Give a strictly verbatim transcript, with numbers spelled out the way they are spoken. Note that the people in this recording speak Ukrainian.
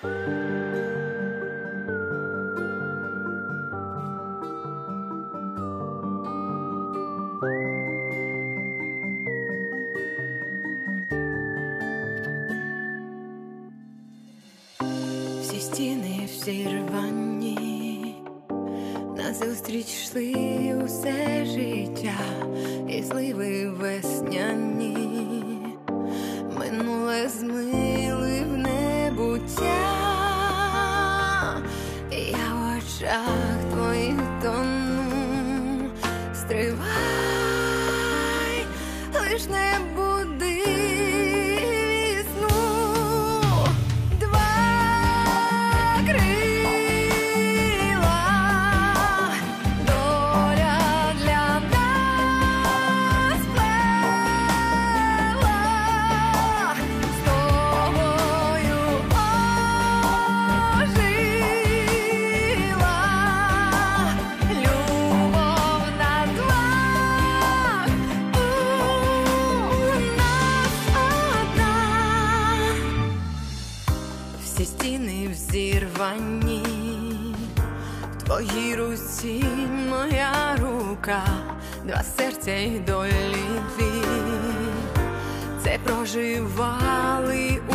Всі стіни всі рвані, назустріч йшли усе життя, і зливи весняні минуле змили в небуття. Я в очах твоїх тону, стривай, лиш не буди. Всі стіни взірвані, в твоїй руці моя рука, два серця й долі дві, це проживали